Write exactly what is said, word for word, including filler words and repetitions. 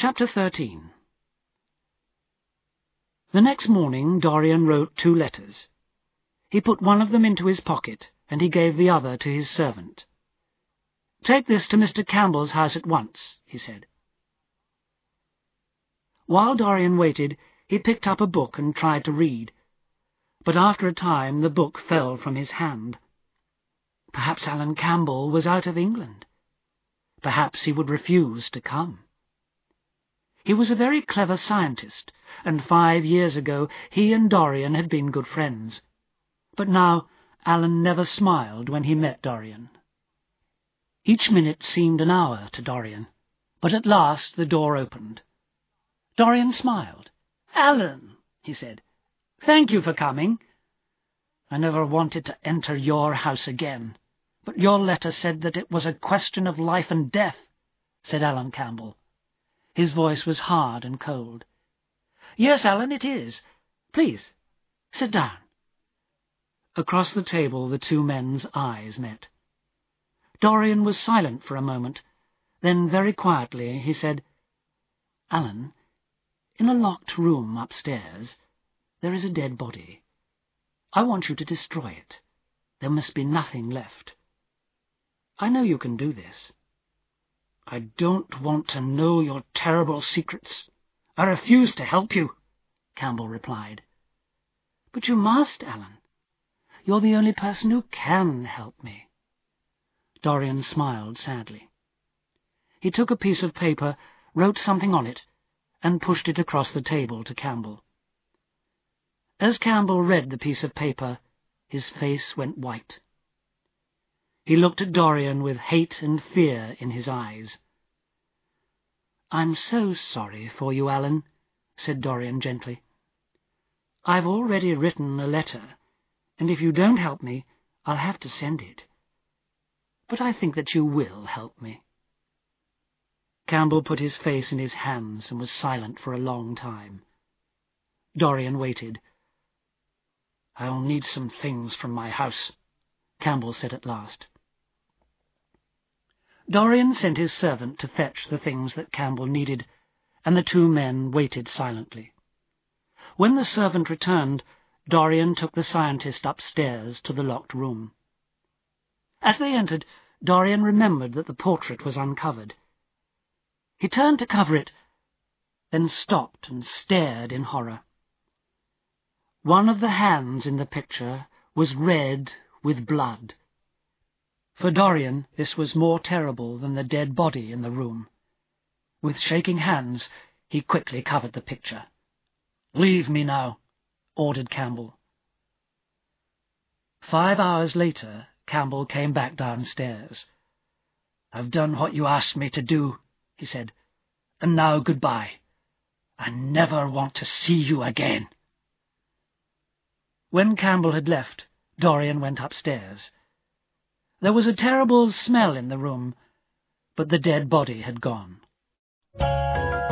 Chapter thirteen. The next morning Dorian wrote two letters. He put one of them into his pocket, and he gave the other to his servant. "Take this to Mister Campbell's house at once," he said. While Dorian waited, he picked up a book and tried to read, but after a time the book fell from his hand. Perhaps Alan Campbell was out of England. Perhaps he would refuse to come. He was a very clever scientist, and five years ago he and Dorian had been good friends. But now Alan never smiled when he met Dorian. Each minute seemed an hour to Dorian, but at last the door opened. Dorian smiled. "Alan," he said, "thank you for coming. I never wanted to enter your house again, but your letter said that it was a question of life and death," said Alan Campbell. His voice was hard and cold. "Yes, Alan, it is. Please, sit down." Across the table the two men's eyes met. Dorian was silent for a moment. Then, very quietly, he said, "Alan, in a locked room upstairs there is a dead body. I want you to destroy it. There must be nothing left. I know you can do this." "I don't want to know your terrible secrets. I refuse to help you," Campbell replied. "But you must, Alan. You're the only person who can help me." Dorian smiled sadly. He took a piece of paper, wrote something on it, and pushed it across the table to Campbell. As Campbell read the piece of paper, his face went white. He looked at Dorian with hate and fear in his eyes. "I'm so sorry for you, Alan," said Dorian gently. "I've already written a letter, and if you don't help me, I'll have to send it. But I think that you will help me." Campbell put his face in his hands and was silent for a long time. Dorian waited. "I'll need some things from my house," Campbell said at last. Dorian sent his servant to fetch the things that Campbell needed, and the two men waited silently. When the servant returned, Dorian took the scientist upstairs to the locked room. As they entered, Dorian remembered that the portrait was uncovered. He turned to cover it, then stopped and stared in horror. One of the hands in the picture was red with blood. For Dorian, this was more terrible than the dead body in the room. With shaking hands, he quickly covered the picture. "Leave me now," ordered Campbell. Five hours later, Campbell came back downstairs. "I've done what you asked me to do," he said, "and now goodbye. I never want to see you again." When Campbell had left, Dorian went upstairs. There was a terrible smell in the room, but the dead body had gone.